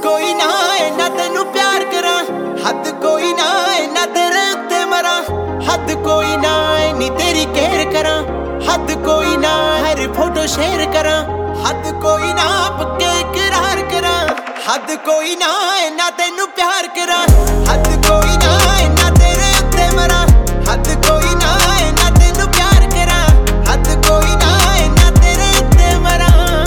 कोई ना इन्ना तेनू प्यार करा, हद कोई ना इन्ना तेरे उत्ते मरा, हद कोई ना इन्नी तेरी केयर करा, हद कोई ना हर फोटो शेयर करा, हद कोई ना पक्के इकरार करा, हद कोई ना इन्ना तेनू प्यार करा, हद कोई ना इन्ना तेरे उत्ते मरा, हद कोई ना इन्ना तेनू प्यार करा, हद कोई ना इन्ना तेरे उत्ते मरा।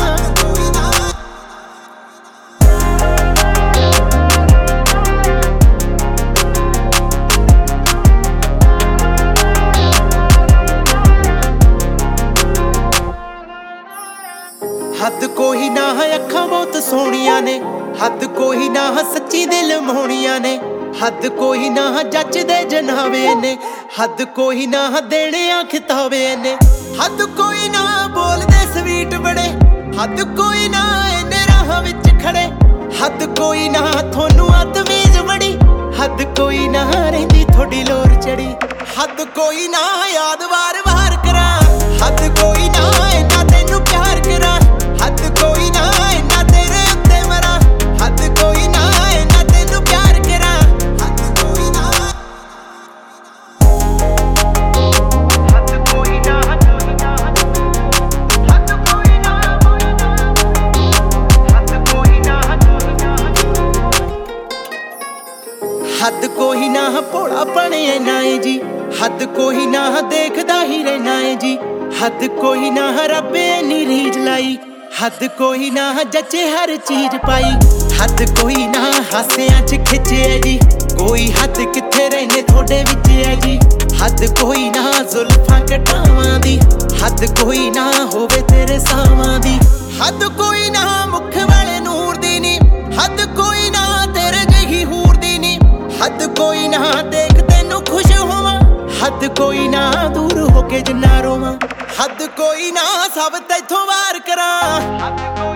हद कोई ना अखां बहुत सोहणियां ने, हद कोई ना सच्ची दिल मोहणियां ने, हद कोई ना जचदे जनावे ने, हद कोई ना देने खिताबे ने, हद कोई ना बोलदे स्वीट बड़े, हद कोई ना इन्ने राह विच खड़े, हद कोई ना थोनू तमीज बड़ी, हद कोई ना रहिंदी थोड़ी लोर चढ़ी, हद कोई ना याद वार वार करा, हद कोई ना इन्ना तेनू प्यार करा, हद कोई ना इन्ना तेरे उत्ते मरा, हद कोई ना इन्ना तेनू प्यार करा, हद कोई ना, हद कोई ना, हद कोई ना, हद कोई ना, हद कोई ना भोला बने ना है जी, हद कोई ना देखदा ही रहना है जी, हद कोई ना रब इन्नी रीझ लाई, हद कोई ना जचे हर चीज पाई, हद कोई ना हासियां च खिचे है जी, कोई हद किथे रहने थोड़े विच है जी, हद कोई ना जुल्फां कटावां दी, हद कोई ना होवे तेरे सावां दी, हद कोई ना मुख वाले नूर दी नी, हद कोई ना तेरे जही हूर दी नी, हद कोई ना देख तेनू खुश होवां, हद कोई ना दूर होके जिन्ना रोवां, हद कोई ना सब तैथों वार करा।